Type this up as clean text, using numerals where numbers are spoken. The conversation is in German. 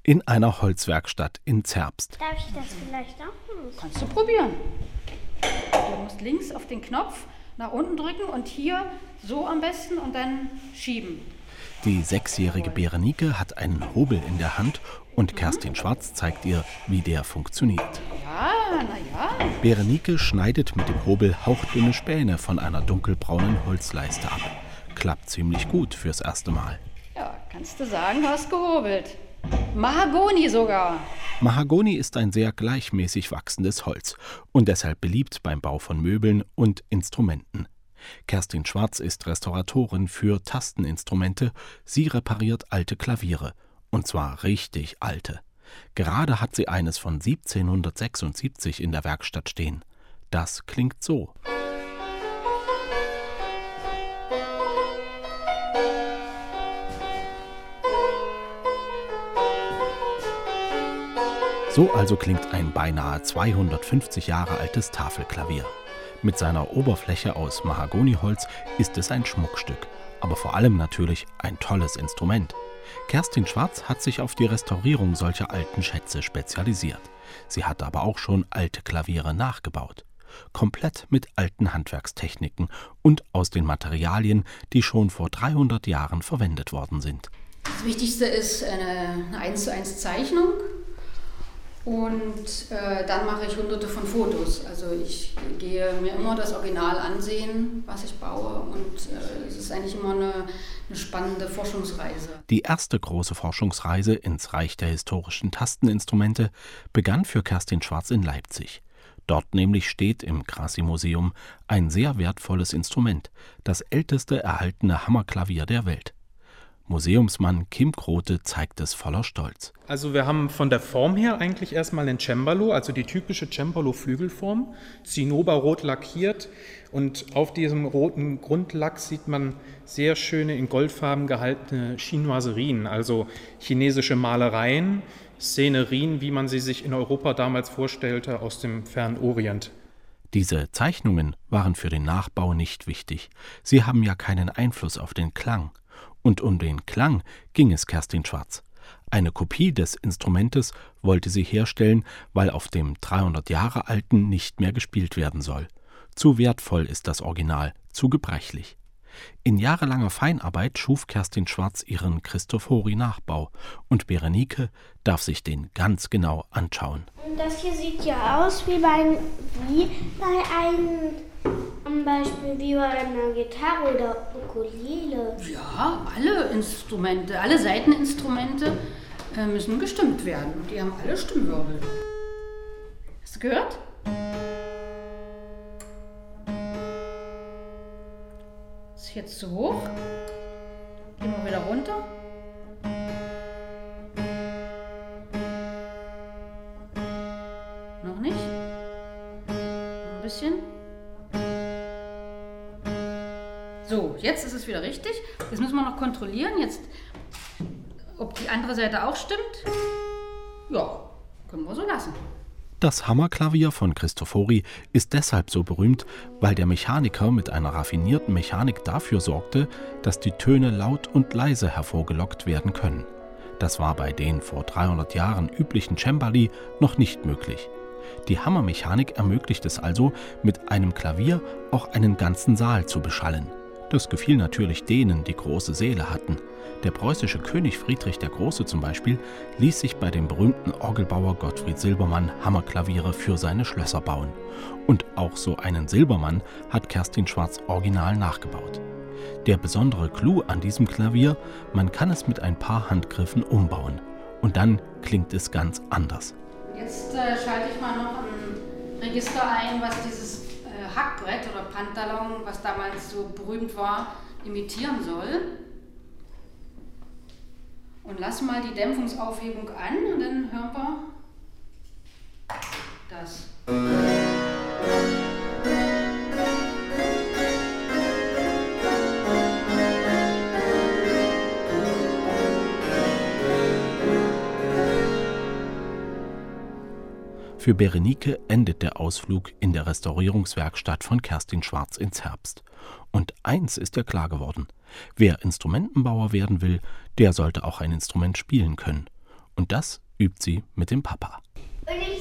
in einer Holzwerkstatt in Zerbst. Darf ich das vielleicht auch? Kannst du probieren. Du musst links auf den Knopf nach unten drücken und hier so am besten und dann schieben. Die 6-jährige Berenike hat einen Hobel in der Hand und Kerstin Schwarz zeigt ihr, wie der funktioniert. Ja, naja. Berenike schneidet mit dem Hobel hauchdünne Späne von einer dunkelbraunen Holzleiste ab. Klappt ziemlich gut fürs erste Mal. Ja, kannst du sagen, du hast gehobelt. Mahagoni sogar. Mahagoni ist ein sehr gleichmäßig wachsendes Holz und deshalb beliebt beim Bau von Möbeln und Instrumenten. Kerstin Schwarz ist Restauratorin für Tasteninstrumente. Sie repariert alte Klaviere. Und zwar richtig alte. Gerade hat sie eines von 1776 in der Werkstatt stehen. Das klingt so. So also klingt ein beinahe 250 Jahre altes Tafelklavier. Mit seiner Oberfläche aus Mahagoniholz ist es ein Schmuckstück, aber vor allem natürlich ein tolles Instrument. Kerstin Schwarz hat sich auf die Restaurierung solcher alten Schätze spezialisiert. Sie hat aber auch schon alte Klaviere nachgebaut. Komplett mit alten Handwerkstechniken und aus den Materialien, die schon vor 300 Jahren verwendet worden sind. Das Wichtigste ist eine 1:1 Zeichnung. Und dann mache ich hunderte von Fotos. Also ich gehe mir immer das Original ansehen, was ich baue. Und es ist eigentlich immer eine spannende Forschungsreise. Die erste große Forschungsreise ins Reich der historischen Tasteninstrumente begann für Kerstin Schwarz in Leipzig. Dort nämlich steht im Grassi-Museum ein sehr wertvolles Instrument, das älteste erhaltene Hammerklavier der Welt. Museumsmann Kim Grote zeigt es voller Stolz. Also wir haben von der Form her eigentlich erstmal ein Cembalo, also die typische Cembalo-Flügelform, zinnoberrot lackiert, und auf diesem roten Grundlack sieht man sehr schöne in Goldfarben gehaltene Chinoiserien, also chinesische Malereien, Szenerien, wie man sie sich in Europa damals vorstellte, aus dem fernen Orient. Diese Zeichnungen waren für den Nachbau nicht wichtig. Sie haben ja keinen Einfluss auf den Klang. Und um den Klang ging es Kerstin Schwarz. Eine Kopie des Instrumentes wollte sie herstellen, weil auf dem 300 Jahre alten nicht mehr gespielt werden soll. Zu wertvoll ist das Original, zu gebrechlich. In jahrelanger Feinarbeit schuf Kerstin Schwarz ihren Cristofori-Nachbau und Berenike darf sich den ganz genau anschauen. Das hier sieht ja aus wie bei einem, zum Beispiel wie bei einer Gitarre oder Ukulele. Ja, alle Instrumente, alle Saiteninstrumente müssen gestimmt werden. Und die haben alle Stimmwirbel. Hast du gehört? Ist jetzt zu hoch. Gehen wir wieder runter. Noch nicht. Noch ein bisschen. So, jetzt ist es wieder richtig. Jetzt müssen wir noch kontrollieren, ob die andere Seite auch stimmt. Ja, können wir so lassen. Das Hammerklavier von Cristofori ist deshalb so berühmt, weil der Mechaniker mit einer raffinierten Mechanik dafür sorgte, dass die Töne laut und leise hervorgelockt werden können. Das war bei den vor 300 Jahren üblichen Cembali noch nicht möglich. Die Hammermechanik ermöglicht es also, mit einem Klavier auch einen ganzen Saal zu beschallen. Das gefiel natürlich denen, die große Säle hatten. Der preußische König Friedrich der Große zum Beispiel ließ sich bei dem berühmten Orgelbauer Gottfried Silbermann Hammerklaviere für seine Schlösser bauen. Und auch so einen Silbermann hat Kerstin Schwarz original nachgebaut. Der besondere Clou an diesem Klavier: man kann es mit ein paar Handgriffen umbauen. Und dann klingt es ganz anders. Jetzt schalte ich mal noch ein Register ein, was dieses Hackbrett oder Pantalon, was damals so berühmt war, imitieren soll. Und lass mal die Dämpfungsaufhebung an und dann hören wir das. Für Berenike endet der Ausflug in der Restaurierungswerkstatt von Kerstin Schwarz in Zerbst. Und eins ist ihr klar geworden: Wer Instrumentenbauer werden will, der sollte auch ein Instrument spielen können. Und das übt sie mit dem Papa. Und ich